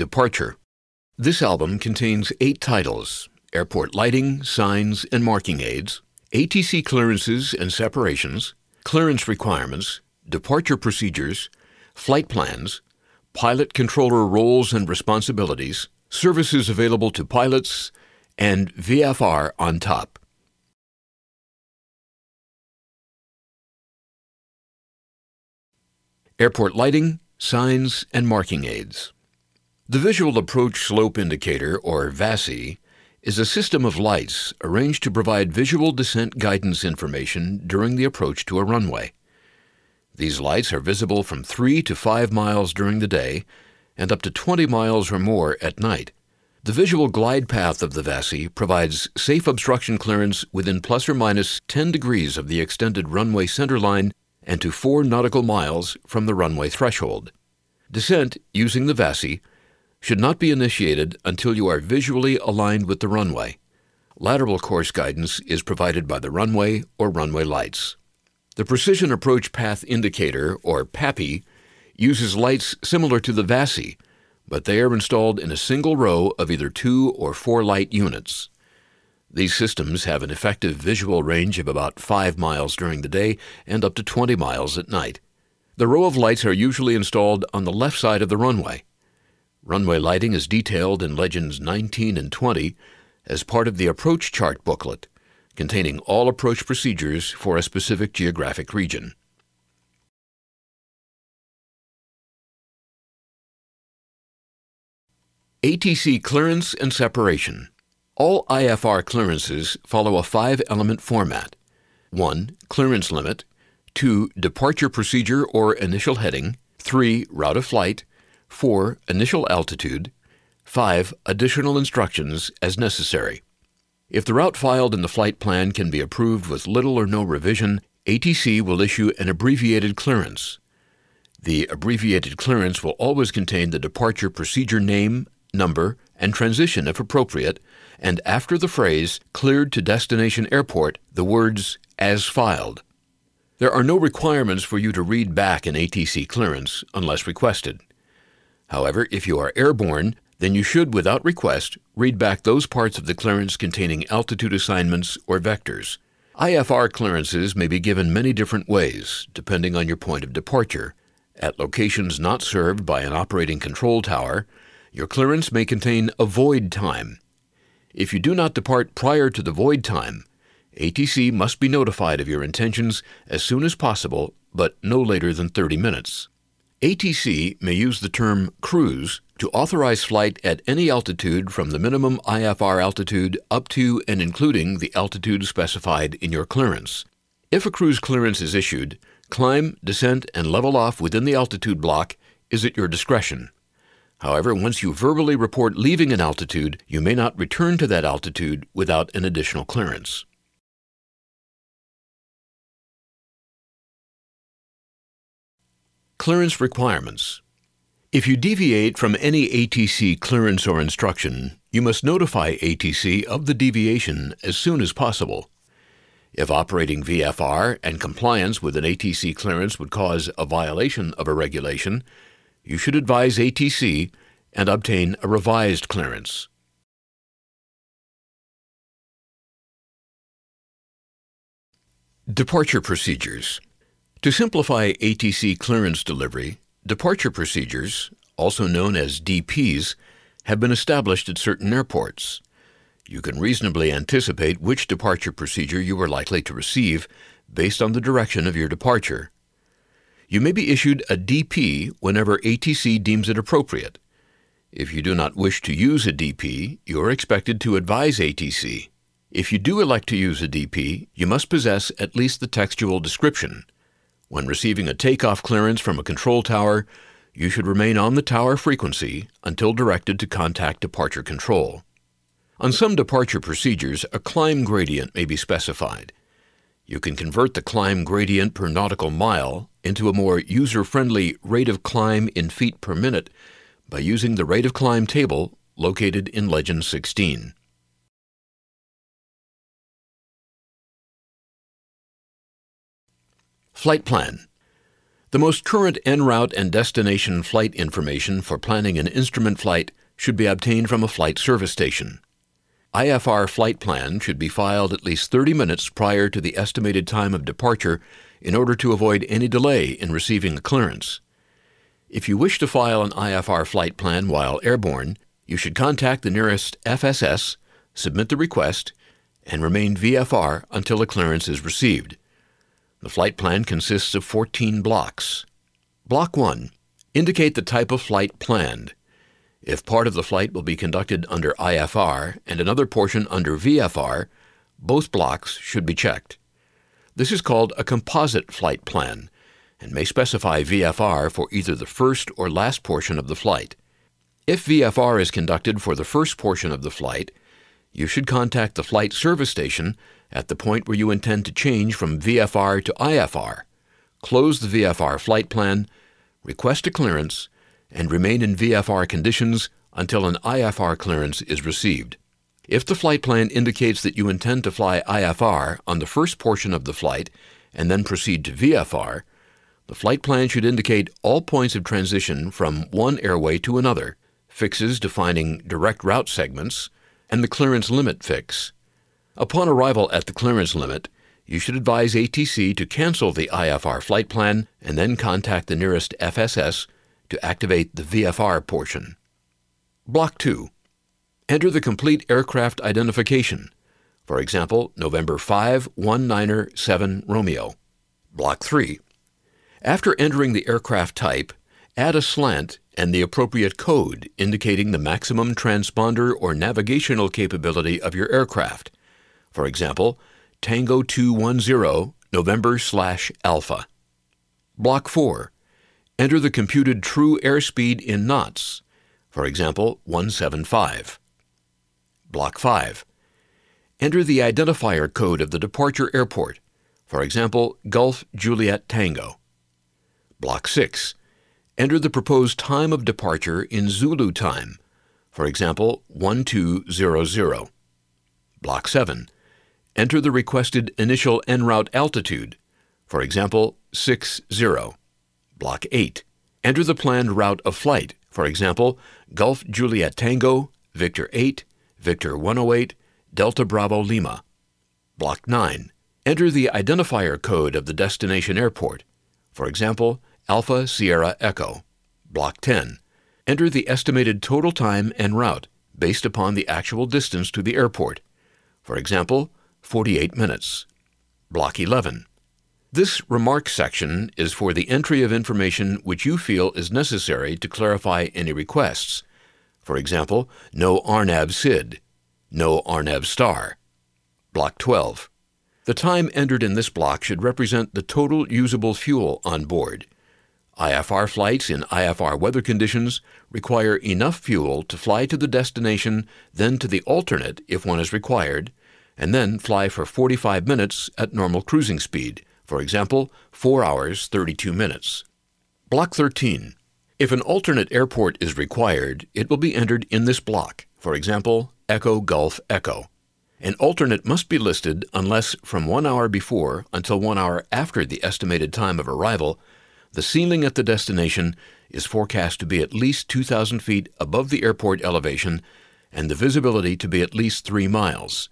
Departure. This album contains 8 titles: Airport Lighting, Signs, and Marking Aids, ATC Clearances and Separations, Clearance Requirements, Departure Procedures, Flight Plans, Pilot Controller Roles and Responsibilities, Services Available to Pilots, and VFR on top. Airport Lighting, Signs, and Marking Aids. The Visual Approach Slope Indicator, or VASI, is a system of lights arranged to provide visual descent guidance information during the approach to a runway. These lights are visible from 3 to 5 miles during the day and up to 20 miles or more at night. The visual glide path of the VASI provides safe obstruction clearance within plus or minus 10 degrees of the extended runway centerline and to 4 nautical miles from the runway threshold. Descent using the VASI should not be initiated until you are visually aligned with the runway. Lateral course guidance is provided by the runway or runway lights. The Precision Approach Path Indicator, or PAPI, uses lights similar to the VASI, but they are installed in a single row of either 2 or 4 light units. These systems have an effective visual range of about 5 miles during the day and up to 20 miles at night. The row of lights are usually installed on the left side of the runway. Runway lighting is detailed in Legends 19 and 20 as part of the Approach Chart booklet, containing all approach procedures for a specific geographic region. ATC Clearance and Separation. All IFR clearances follow a 5-element format: 1. Clearance limit, 2. Departure procedure or initial heading, 3. Route of flight, 4. Initial altitude, 5. Additional instructions as necessary. If the route filed in the flight plan can be approved with little or no revision, ATC will issue an abbreviated clearance. The abbreviated clearance will always contain the departure procedure name, number, and transition if appropriate, and after the phrase "cleared to destination airport," the words "as filed." There are no requirements for you to read back an ATC clearance unless requested. However, if you are airborne, then you should, without request, read back those parts of the clearance containing altitude assignments or vectors. IFR clearances may be given many different ways, depending on your point of departure. At locations not served by an operating control tower, your clearance may contain a void time. If you do not depart prior to the void time, ATC must be notified of your intentions as soon as possible, but no later than 30 minutes. ATC may use the term cruise to authorize flight at any altitude from the minimum IFR altitude up to and including the altitude specified in your clearance. If a cruise clearance is issued, climb, descent, and level off within the altitude block is at your discretion. However, once you verbally report leaving an altitude, you may not return to that altitude without an additional clearance. Clearance requirements. If you deviate from any ATC clearance or instruction, you must notify ATC of the deviation as soon as possible. If operating VFR and compliance with an ATC clearance would cause a violation of a regulation, you should advise ATC and obtain a revised clearance. Departure procedures. To simplify ATC clearance delivery, departure procedures, also known as DPs, have been established at certain airports. You can reasonably anticipate which departure procedure you are likely to receive based on the direction of your departure. You may be issued a DP whenever ATC deems it appropriate. If you do not wish to use a DP, you are expected to advise ATC. If you do elect to use a DP, you must possess at least the textual description. When receiving a takeoff clearance from a control tower, you should remain on the tower frequency until directed to contact departure control. On some departure procedures, a climb gradient may be specified. You can convert the climb gradient per nautical mile into a more user-friendly rate of climb in feet per minute by using the rate of climb table located in Legend 16. Flight plan. The most current en route and destination flight information for planning an instrument flight should be obtained from a flight service station. IFR flight plan should be filed at least 30 minutes prior to the estimated time of departure in order to avoid any delay in receiving a clearance. If you wish to file an IFR flight plan while airborne, you should contact the nearest FSS, submit the request, and remain VFR until a clearance is received. The flight plan consists of 14 blocks. Block 1. Indicate the type of flight planned. If part of the flight will be conducted under IFR and another portion under VFR, both blocks should be checked. This is called a composite flight plan and may specify VFR for either the first or last portion of the flight. If VFR is conducted for the first portion of the flight, you should contact the flight service station at the point where you intend to change from VFR to IFR, close the VFR flight plan, request a clearance, and remain in VFR conditions until an IFR clearance is received. If the flight plan indicates that you intend to fly IFR on the first portion of the flight and then proceed to VFR, the flight plan should indicate all points of transition from one airway to another, fixes defining direct route segments, and the clearance limit fix. Upon arrival at the clearance limit, you should advise ATC to cancel the IFR flight plan and then contact the nearest FSS to activate the VFR portion. Block 2. Enter the complete aircraft identification. For example, November 519er7 Romeo. Block 3. After entering the aircraft type, add a slant and the appropriate code indicating the maximum transponder or navigational capability of your aircraft. For example, Tango 210 November/Alpha. Block 4. Enter the computed true airspeed in knots. For example, 175. Block 5. Enter the identifier code of the departure airport. For example, Gulf Juliet Tango. Block 6. Enter the proposed time of departure in Zulu time. For example, 1200. Block 7. Enter the requested initial en route altitude. For example, 60. Block 8. Enter the planned route of flight. For example, Gulf Juliet Tango, Victor 8, Victor 108, Delta Bravo Lima. Block 9. Enter the identifier code of the destination airport. For example, Alpha Sierra Echo. Block 10. Enter the estimated total time en route based upon the actual distance to the airport. For example, 48 minutes. Block 11. This remarks section is for the entry of information which you feel is necessary to clarify any requests. For example, no RNAV SID, no RNAV star. Block 12. The time entered in this block should represent the total usable fuel on board. IFR flights in IFR weather conditions require enough fuel to fly to the destination, then to the alternate if one is required, and then fly for 45 minutes at normal cruising speed, for example, 4 hours 32 minutes. Block 13. If an alternate airport is required, it will be entered in this block, for example, Echo Gulf Echo. An alternate must be listed unless from 1 hour before until 1 hour after the estimated time of arrival, the ceiling at the destination is forecast to be at least 2,000 feet above the airport elevation and the visibility to be at least 3 miles.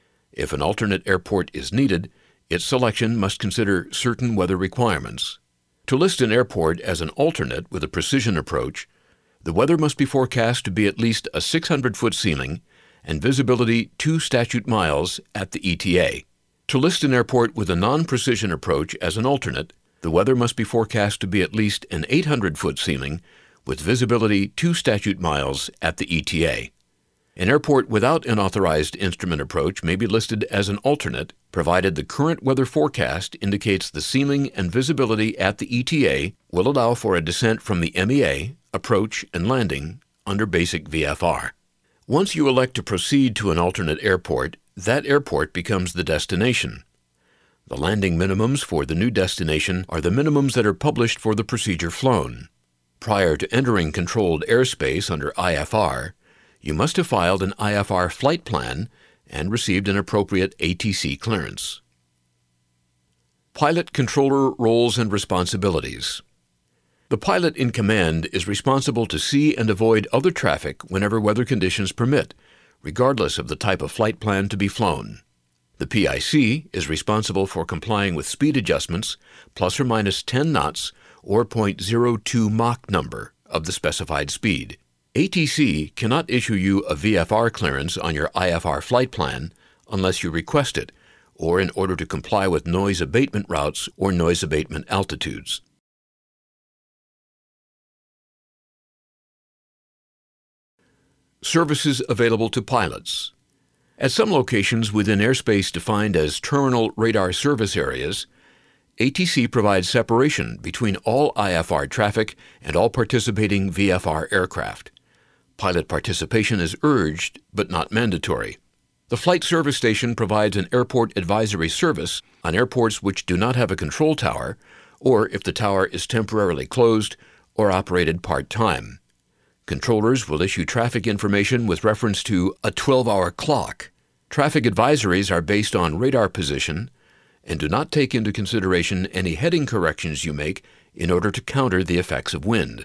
If an alternate airport is needed, its selection must consider certain weather requirements. To list an airport as an alternate with a precision approach, the weather must be forecast to be at least a 600-foot ceiling and visibility 2 statute miles at the ETA. To list an airport with a non-precision approach as an alternate, the weather must be forecast to be at least an 800-foot ceiling with visibility 2 statute miles at the ETA. An airport without an authorized instrument approach may be listed as an alternate, provided the current weather forecast indicates the ceiling and visibility at the ETA will allow for a descent from the MEA, approach, and landing under basic VFR. Once you elect to proceed to an alternate airport, that airport becomes the destination. The landing minimums for the new destination are the minimums that are published for the procedure flown. Prior to entering controlled airspace under IFR, you must have filed an IFR flight plan and received an appropriate ATC clearance. Pilot controller roles and responsibilities. The pilot in command is responsible to see and avoid other traffic whenever weather conditions permit, regardless of the type of flight plan to be flown. The PIC is responsible for complying with speed adjustments plus or minus 10 knots or 0.02 Mach number of the specified speed. ATC cannot issue you a VFR clearance on your IFR flight plan unless you request it, or in order to comply with noise abatement routes or noise abatement altitudes. Services available to pilots. At some locations within airspace defined as terminal radar service areas, ATC provides separation between all IFR traffic and all participating VFR aircraft. Pilot participation is urged, but not mandatory. The flight service station provides an airport advisory service on airports which do not have a control tower, or if the tower is temporarily closed or operated part-time. Controllers will issue traffic information with reference to a 12-hour clock. Traffic advisories are based on radar position and do not take into consideration any heading corrections you make in order to counter the effects of wind.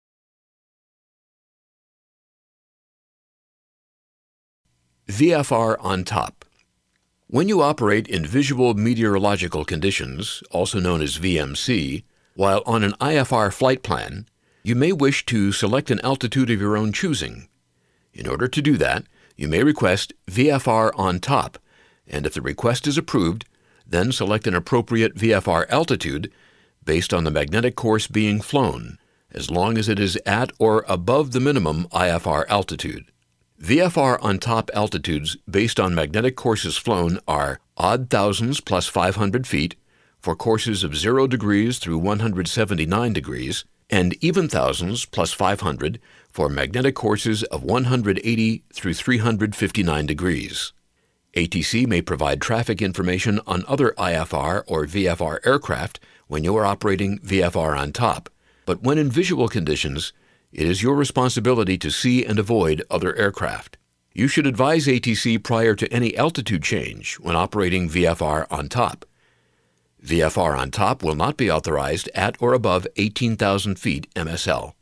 VFR on top. When you operate in visual meteorological conditions, also known as VMC, while on an IFR flight plan, you may wish to select an altitude of your own choosing. In order to do that, you may request VFR on top, and if the request is approved, then select an appropriate VFR altitude based on the magnetic course being flown, as long as it is at or above the minimum IFR altitude. VFR on top altitudes based on magnetic courses flown are odd thousands plus 500 feet for courses of 0 degrees through 179 degrees, and even thousands plus 500 for magnetic courses of 180 through 359 degrees. ATC may provide traffic information on other IFR or VFR aircraft when you are operating VFR on top, but when in visual conditions, it is your responsibility to see and avoid other aircraft. You should advise ATC prior to any altitude change when operating VFR on top. VFR on top will not be authorized at or above 18,000 feet MSL.